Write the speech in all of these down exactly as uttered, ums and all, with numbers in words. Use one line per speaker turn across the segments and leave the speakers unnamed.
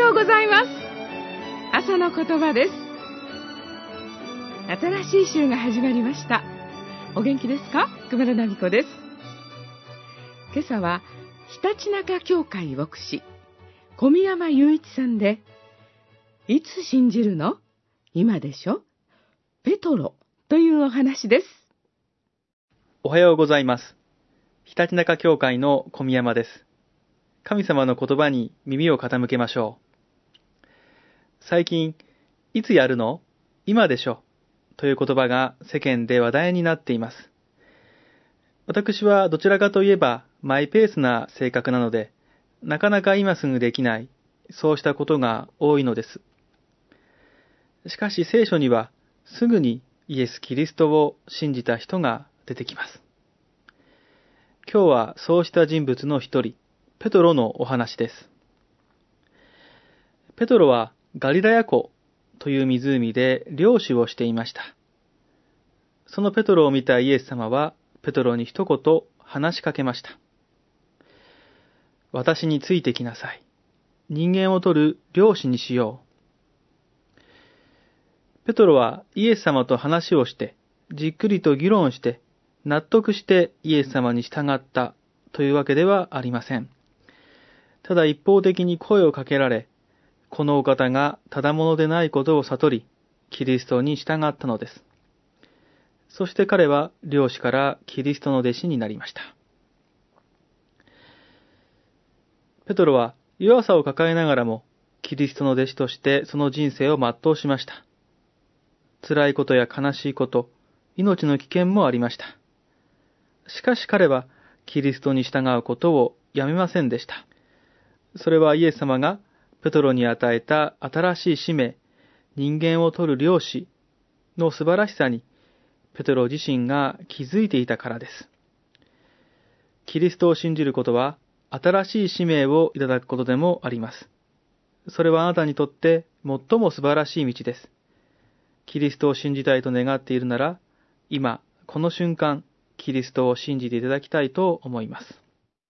ようございます。朝の言葉です。新しい週が始まりました。お元気ですか？熊田奈美子です。今朝はひたちなか教会牧師小宮山雄一さんで、いつ信じるの？今でしょ？ペトロというお話です。
おはようございます。ひたちなか教会の小宮山です。神様の言葉に耳を傾けましょう。最近、いつやるの？今でしょという言葉が世間で話題になっています。私はどちらかといえばマイペースな性格なので、なかなか今すぐできない、そうしたことが多いのです。しかし聖書にはすぐにイエス・キリストを信じた人が出てきます。今日はそうした人物の一人、ペトロのお話です。ペトロはガリラヤ湖という湖で漁師をしていました。そのペトロを見たイエス様はペトロに一言話しかけました。私についてきなさい。人間を取る漁師にしよう。ペトロはイエス様と話をして、じっくりと議論して、納得してイエス様に従ったというわけではありません。ただ一方的に声をかけられ、このお方がただものでないことを悟り、キリストに従ったのです。そして彼は漁師からキリストの弟子になりました。ペトロは弱さを抱えながらも、キリストの弟子としてその人生を全うしました。辛いことや悲しいこと、命の危険もありました。しかし彼はキリストに従うことをやめませんでした。それはイエス様がペトロに与えた新しい使命、人間を取る漁師の素晴らしさにペトロ自身が気づいていたからです。キリストを信じることは新しい使命をいただくことでもあります。それはあなたにとって最も素晴らしい道です。キリストを信じたいと願っているなら、今この瞬間キリストを信じていただきたいと思います。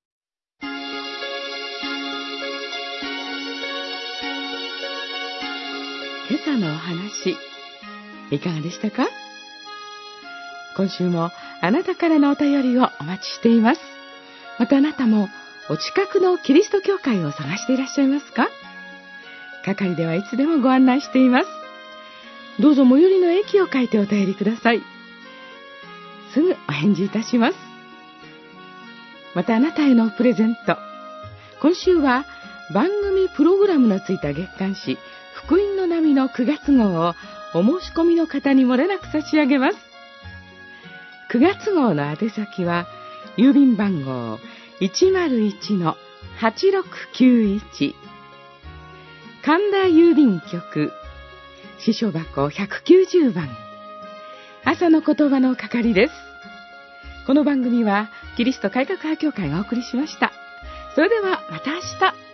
今朝のお話、いかがでしたか？今週もあなたからのお便りをお待ちしています。またあなたもお近くのキリスト教会を探していらっしゃいますか？係ではいつでもご案内しています。どうぞ最寄りの駅を書いてお便りください。すぐお返事いたします。またあなたへのプレゼント。今週は番組プログラムのついた月刊誌福音の波のくがつ号をお申し込みの方にもれなく差し上げます。くがつ号の宛先は郵便番号 いちまるいちのはちろくきゅういち 神田郵便局支所箱ひゃくきゅうじゅうばん、朝の言葉の係です。この番組はキリスト改革派協会がお送りしました。それではまた明日。